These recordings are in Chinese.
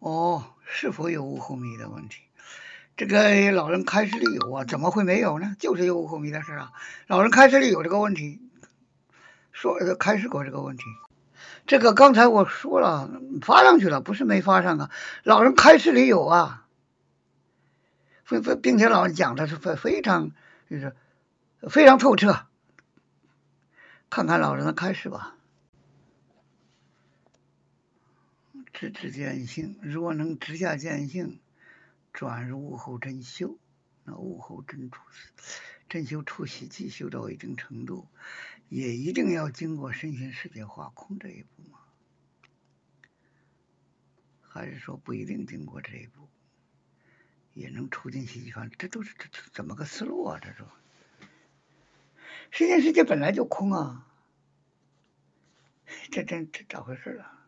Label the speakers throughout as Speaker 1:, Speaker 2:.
Speaker 1: 哦，是否有物后迷的问题？这个老人开视力有啊，怎么会没有呢？就是有物后迷的事啊。老人开视力有这个问题，开示过这个问题。这个刚才我说了，发上去了，不是没发上啊。老人开视力有啊，并且老人讲的是非常就是非常透彻。看看老人的开示吧。直至见性，若能直下见性，转入物后真修，那物后真出真修出习气修到一定程度，也一定要经过身心世界化空这一步吗？还是说不一定经过这一步，也能出进习气法？这都是这怎么个思路啊？这说身心世界本来就空啊，这咋回事啊？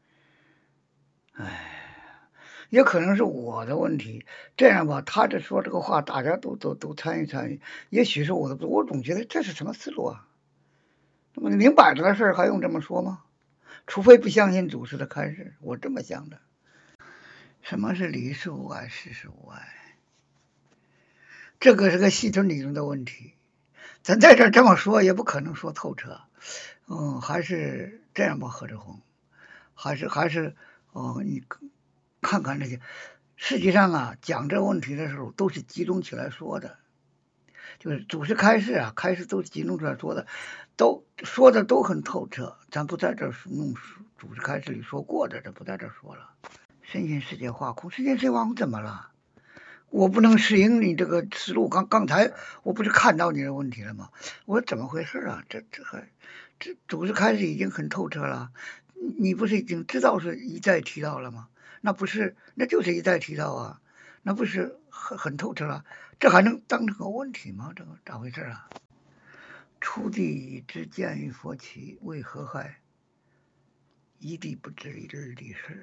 Speaker 1: 哎。也可能是我的问题。这样吧，他这说这个话，大家都参与参与。也许是我总觉得这是什么思路啊？那么明摆着的事儿还用这么说吗？除非不相信祖师的开示，我这么想的。什么是理是无碍，事是无碍？这个是个系统理论的问题。咱在这么说，也不可能说透彻。还是这样吧，何志宏，还是你看看这些。实际上啊，讲这问题的时候都是集中起来说的，就是祖师开示啊，开示都是集中出来说的，都说的都很透彻。咱不在这弄祖师开示里说过的，这不在这说了。身心世界化空，身心世界化空怎么了？我不能适应你这个思路。刚才我不是看到你的问题了吗？我说怎么回事啊？这祖师开示已经很透彻了，你不是已经知道是一再提到了吗？那就是一再提到啊，那不是很透彻了？这还能当成个问题吗？这个咋回事啊？初地之见于佛起，为何害？一地不知一日地事。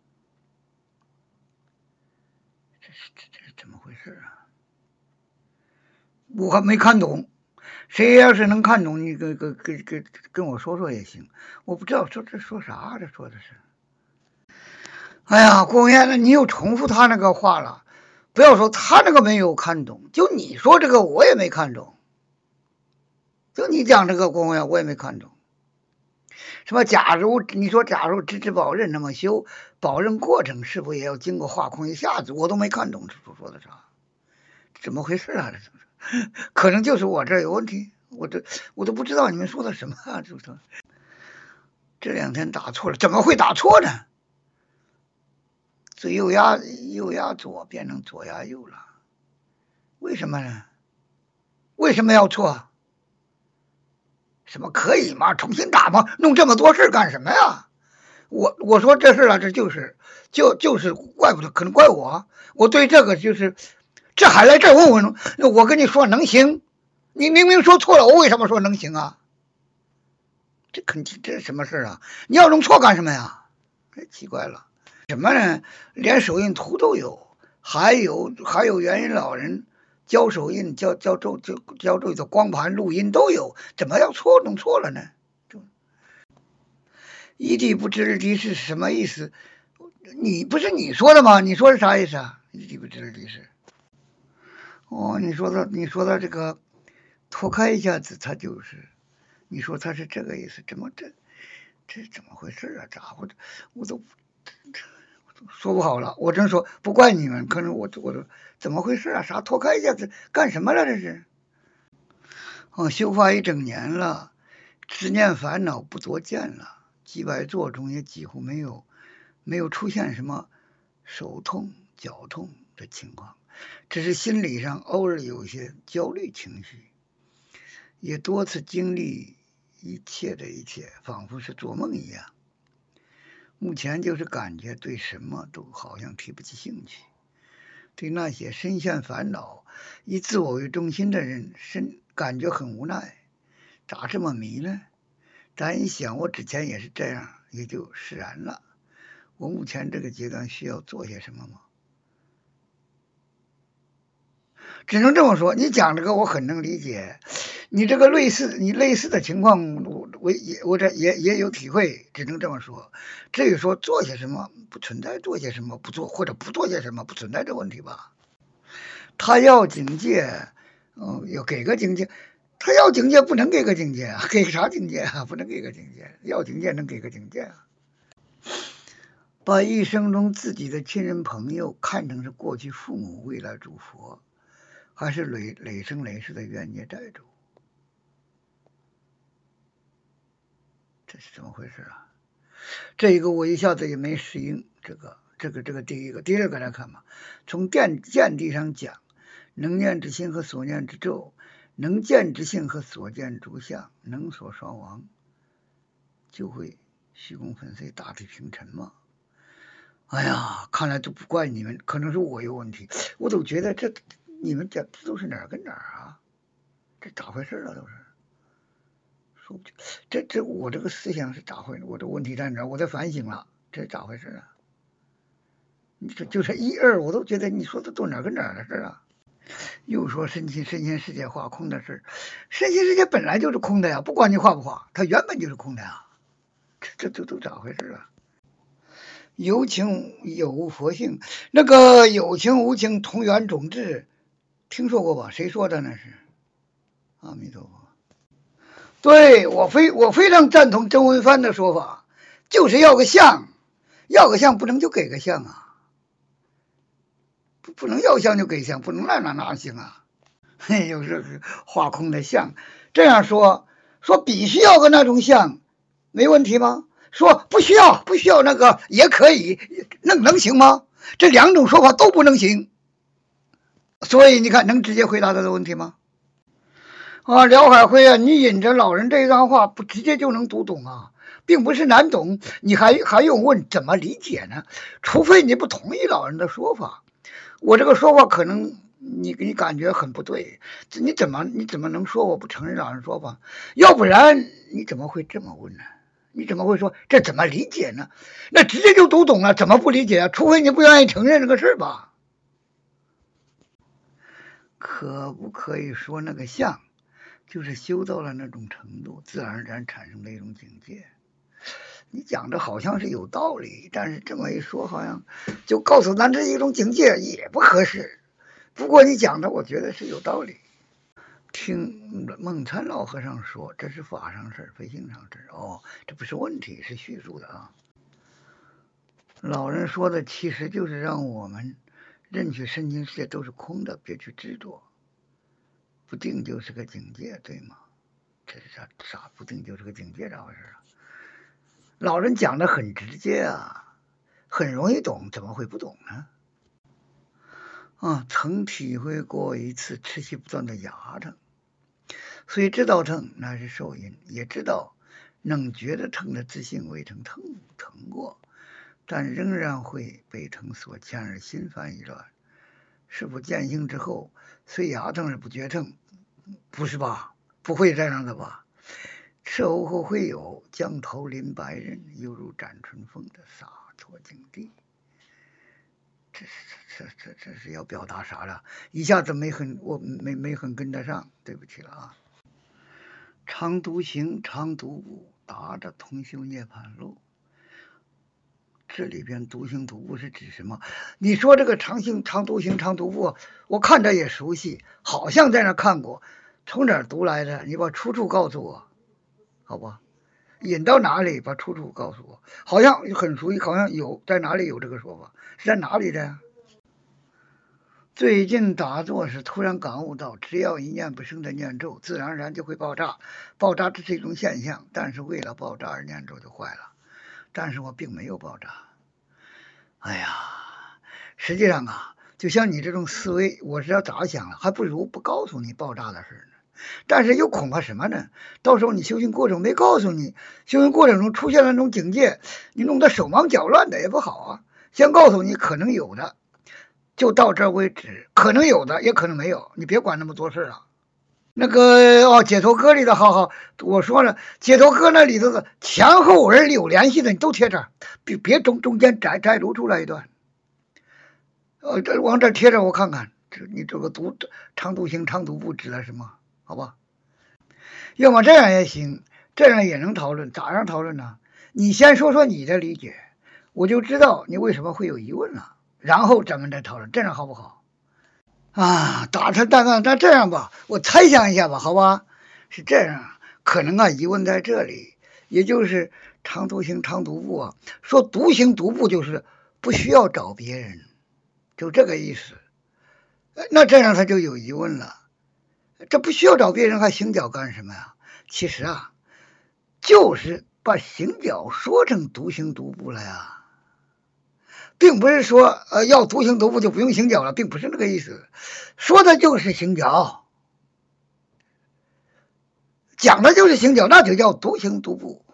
Speaker 1: 这怎么回事啊？我还没看懂。谁要是能看懂，你跟我说说也行。我不知道这说啥，这说的是。哎呀，郭文彦，你又重复他那个话了。不要说他那个没有看懂，就你说这个我也没看懂。就你讲这个郭文彦，我也没看懂。什么？假如你说，假如直至宝刃那么修，宝刃过程是否也要经过化空一下子？我都没看懂这说的啥，怎么回事啊？这可能就是我这有问题，我都不知道你们说的什么啊？这两天打错了，怎么会打错呢？这右压左变成左压右了，为什么呢？为什么要错？什么可以吗？重新打吗？弄这么多事干什么呀？我说这事了，这就是怪不得，可能怪我。我对这个这还来这问我跟你说能行，你明明说错了，我为什么说能行啊？这是什么事啊？你要弄错干什么呀？太奇怪了。什么呢？连手印图都有，还有元音老人教手印、教咒的光盘录音都有，怎么要弄错了呢？一地不知日地是什么意思？你不是你说的吗？你说是啥意思啊？一地不知日地是。哦，你说的这个脱开一下子，他就是，你说他是这个意思，这怎么回事啊？咋回事？我都说不好了。我真说不怪你们，可能我都怎么回事啊？啥脱开一下子干什么了？这是。修法一整年了，执念烦恼不多见了，几百座中也几乎没有出现什么手痛脚痛的情况，只是心理上偶尔有些焦虑情绪，也多次经历一切的一切，仿佛是做梦一样。目前就是感觉对什么都好像提不起兴趣，对那些深陷烦恼、以自我为中心的人，感觉很无奈。咋这么迷呢？咱一想，我之前也是这样，也就释然了。我目前这个阶段需要做些什么吗？ 只能这么说。你讲这个我很能理解，你这个类似的情况，我这也有体会，只能这么说。至于说做些什么不存在，做些什么不做，或者不做些什么不存在这问题吧。他要警戒，要给个警戒。他要警戒不能给个警戒啊，给啥警戒啊？不能给个警戒，要警戒能给个警戒啊。把一生中自己的亲人朋友看成是过去父母、未来诸佛，还是累生累世的冤孽债主？这是怎么回事啊？这一个我一下子也没适应。这个第一个，第二个来看嘛，从见地上讲，能念之心和所念之咒，能见之性和所见诸相，能所双亡，就会虚空粉碎，大地平沉嘛。哎呀，看来都不怪你们，可能是我有问题。我都觉得你们这都是哪儿跟哪儿啊？这咋回事啊？都是说不清。这我这个思想是咋回事？我的问题在哪儿？我在反省了，这是咋回事啊？你这就是一二，我都觉得你说的都哪儿跟哪儿的事啊？又说身心世界化空的事，身心世界本来就是空的呀，不管你化不化，它原本就是空的呀。这都咋回事啊？有情有无佛性，那个有情无情同源种质，听说过吧？谁说的那是？阿弥陀佛。对，我非常赞同曾文藩的说法，就是要个相，要个相不能就给个相啊，不能要相就给相，不能拿相啊。嘿，有这个画空的相，这样说必须要个那种相，没问题吗？说不需要那个也可以，能行吗？这两种说法都不能行，所以你看能直接回答他的问题吗？啊，廖海辉啊，你引着老人这一段话，不直接就能读懂啊，并不是难懂，你还用问怎么理解呢？除非你不同意老人的说法，我这个说法可能你感觉很不对，你怎么能说我不承认老人说法？要不然你怎么会这么问呢？你怎么会说这怎么理解呢？那直接就读懂了，怎么不理解啊？除非你不愿意承认这个事吧？可不可以说那个相，就是修到了那种程度，自然而然产生的一种境界？你讲的好像是有道理，但是这么一说，好像就告诉咱这一种境界也不合适。不过你讲的，我觉得是有道理。听梦参老和尚说，这是法上事，非性上事。哦，这不是问题，是叙述的啊。老人说的其实就是让我们认取身心世界都是空的，别去执着，不定就是个境界，对吗？这是啥？不定就是个境界，咋回事啊？老人讲的很直接啊，很容易懂，怎么会不懂呢？曾体会过一次持续不断的牙疼，虽知道疼那是受因，也知道能觉得疼的自信未曾疼过，但仍然会被疼所牵而心烦意乱。是否见性之后，虽牙疼而不觉疼？不是吧？不会这样的吧？事后会有将头临白刃，犹如斩春风的洒脱境地。这是要表达啥了？一下子没很跟得上，对不起了啊。常独行，常独步，达着通修涅槃路。这里边独行独步是指什么？你说这个常独行常独步，我看着也熟悉，好像在那看过，从哪儿读来的？你把出处告诉我，好吧？引到哪里？把出处告诉我。好像很熟悉，好像有在哪里有这个说法？是在哪里的呀？最近打坐时突然感悟到，只要一念不生的念咒，自然而然就会爆炸。爆炸这是一种现象，但是为了爆炸而念咒就坏了。但是我并没有爆炸。哎呀，实际上啊，就像你这种思维，我是要咋想了，还不如不告诉你爆炸的事呢。但是又恐怕什么呢？到时候你修行过程没告诉你，修行过程中出现了那种境界，你弄得手忙脚乱的也不好啊。先告诉你可能有的，就到这为止，可能有的，也可能没有，你别管那么多事了。那个解脱歌里的好，我说了，解脱歌那里头的前后文有联系的，你都贴这儿，别中间摘录出来一段。这往这贴着我看看， 你这个常独行常独步指的是什么？好吧，要么这样也行，这样也能讨论，咋样讨论呢？你先说说你的理解，我就知道你为什么会有疑问了，然后咱们再讨论，这样好不好？啊，打成蛋蛋，那这样吧，我猜想一下吧，好吧？是这样，可能啊，疑问在这里，也就是常独行常独步啊，说独行独步就是不需要找别人，就这个意思。那这样他就有疑问了，这不需要找别人还行脚干什么呀？其实啊，就是把行脚说成独行独步了呀。并不是说要独行独步就不用行脚了，并不是那个意思，说的就是行脚，讲的就是行脚，那就叫独行独步。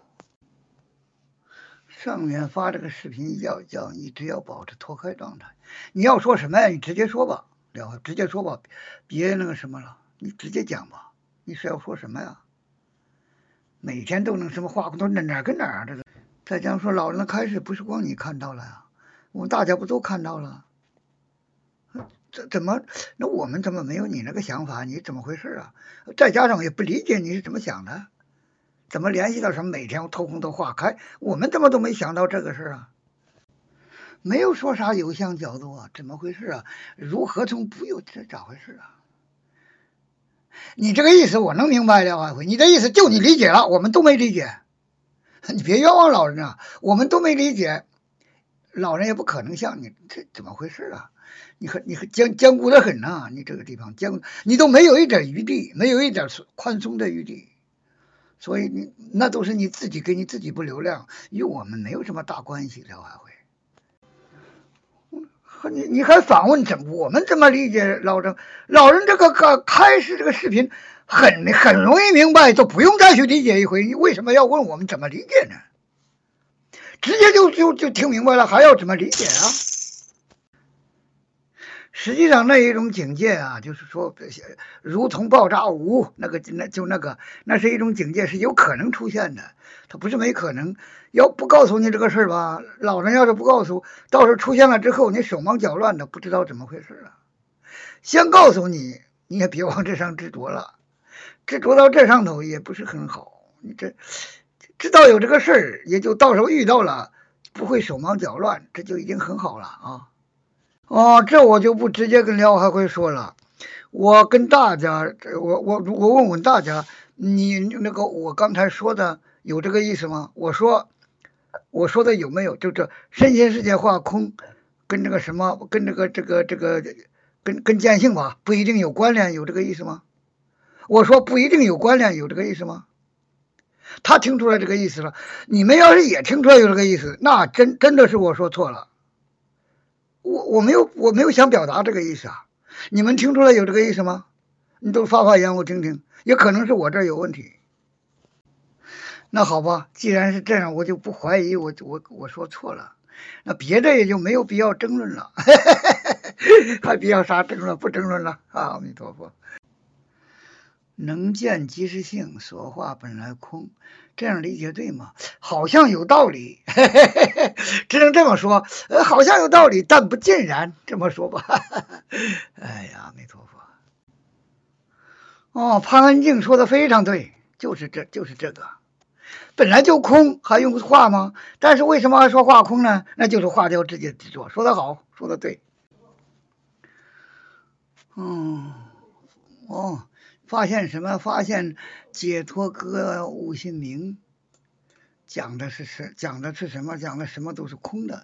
Speaker 1: 上面发这个视频叫你只要保持脱开状态，你要说什么呀？你直接说吧，直接说吧，别那个什么了，你直接讲吧。你是要说什么呀？每天都能什么话都哪儿跟哪儿啊？这个再讲说老人的开示，不是光你看到了呀，我们大家不都看到了？怎么？那我们怎么没有你那个想法？你怎么回事啊？再加上也不理解你是怎么想的，怎么联系到什么每天偷空都化开？我们怎么都没想到这个事啊？没有说啥有相角度啊？怎么回事啊？如何从不有这咋回事啊？你这个意思我能明白了，你的意思就你理解了，我们都没理解。你别冤枉老人啊，我们都没理解，老人也不可能像你，这怎么回事啊？你很坚固的很呐，你这个地方你都没有一点余地，没有一点宽松的余地，所以那都是你自己给你自己不流量，与我们没有什么大关系。廖海辉，你还反问我们怎么理解老人？老人这个开始这个视频很容易明白，就不用再去理解一回。你为什么要问我们怎么理解呢？直接就听明白了，还要怎么理解啊？实际上那一种境界啊，就是说，如同爆炸无那是一种境界，是有可能出现的，它不是没可能。要不告诉你这个事儿吧，老人要是不告诉，到时候出现了之后，你手忙脚乱的，不知道怎么回事啊。先告诉你，你也别往这上执着了，执着到这上头也不是很好。你这知道有这个事儿，也就到时候遇到了，不会手忙脚乱，这就已经很好了啊。哦，这我就不直接跟廖海辉说了，我跟大家，我问问大家，你那个我刚才说的有这个意思吗？我说的有没有？就这身心世界化空，跟这个什么，跟这个，跟见性吧，不一定有关联，有这个意思吗？我说不一定有关联，有这个意思吗？他听出来这个意思了，你们要是也听出来有这个意思，那真的是我说错了。我没有想表达这个意思啊，你们听出来有这个意思吗？你都发言我听听，也可能是我这儿有问题。那好吧，既然是这样，我就不怀疑我说错了，那别的也就没有必要争论了，还必要啥争论？不争论了啊！阿弥陀佛。能见即是性，所化本来空，这样理解对吗？好像有道理，只能这么说，好像有道理，但不尽然，这么说吧。哎呀，阿弥陀佛。哦，潘安静说的非常对，就是这个，本来就空，还用化吗？但是为什么还说化空呢？那就是化掉自己的执着。说得好，说得对。哦，发现什么？发现解脱歌悟性明，讲的是什么？讲的什么都是空的，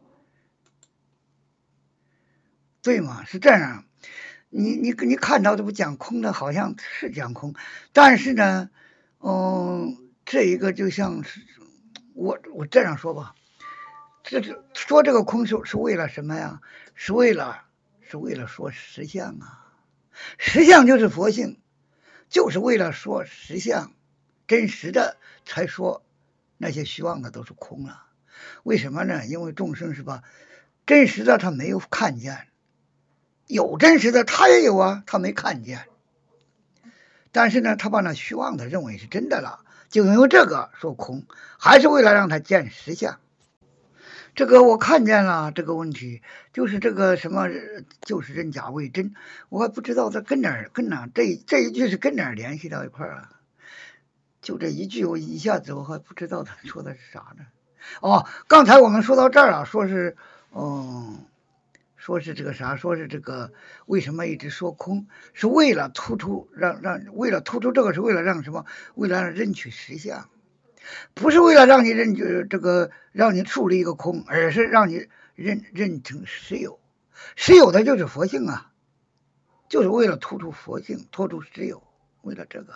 Speaker 1: 对吗？是这样。你看到这不讲空的，好像是讲空，但是呢，这一个就像是我这样说吧，说这个空是为了什么呀？是为了说实相啊，实相就是佛性。就是为了说实相，真实的才说那些虚妄的都是空了。为什么呢？因为众生是吧，真实的他没有看见，有真实的他也有啊，他没看见。但是呢，他把那虚妄的认为是真的了，就因为这个说空，还是为了让他见实相。 这个我看见了这个问题，就是这个什么就是真假伪真，我还不知道它跟哪这一句是跟哪联系到一块儿了。就这一句，我一下子我还不知道他说的是啥呢。哦，刚才我们说到这儿啊，说是说是这个啥，说是这个为什么一直说空，是为了突出为了突出这个是为了让什么？为了让认取实相。不是为了让你这个让你树立一个空，而是让你认成实有，实有的就是佛性啊，就是为了突出佛性，突出实有，为了这个。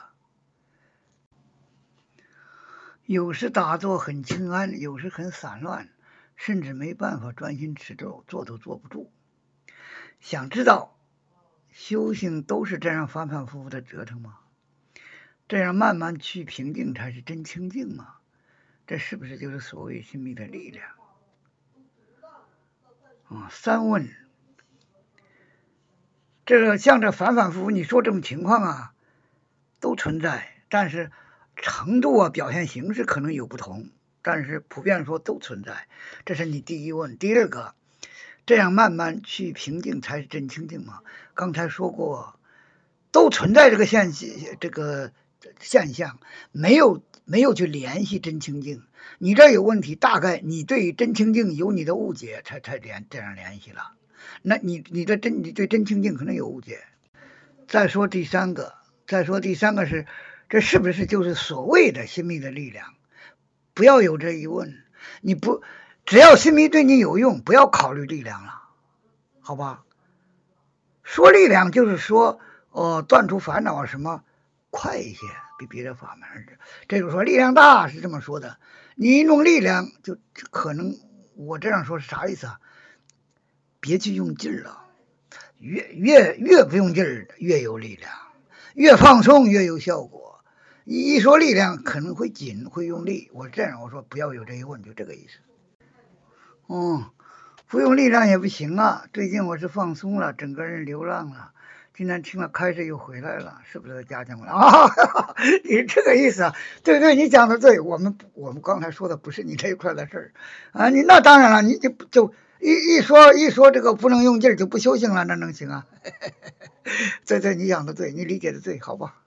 Speaker 1: 有时打坐很清安，有时很散乱，甚至没办法专心持咒，坐都坐不住。想知道修行都是这样反反复复的折腾吗？这样慢慢去平静才是真清净吗？这是不是就是所谓心密的力量？三问，这个像这反反复复，你说这种情况啊，都存在，但是程度啊、表现形式可能有不同，但是普遍说都存在。这是你第一问。第二个，这样慢慢去平静才是真清净嘛？刚才说过，都存在这个现象，没有去联系真清净。你这有问题，大概你对真清净有你的误解，才这样联系了。那你对真清净可能有误解。再说第三个是，这是不是就是所谓的心密的力量？不要有这疑问，只要心密对你有用，不要考虑力量了，好吧？说力量就是说，断除烦恼什么快一些，比别的法门。这就是说力量大是这么说的。你用力量就可能，我这样说是啥意思啊？别去用劲了，越不用劲儿越有力量，越放松越有效果。一说力量可能会紧会用力，我这样我说不要有这一问，就这个意思。不用力量也不行啊！最近我是放松了，整个人流浪了。今天听了开始又回来了，是不是加强了啊？你这个意思啊？对，你讲的对。我们刚才说的不是你这一块的事儿啊。你那当然了，你就一说这个不能用劲儿就不修行了，那能行啊？对，你讲的对，你理解的对，好吧？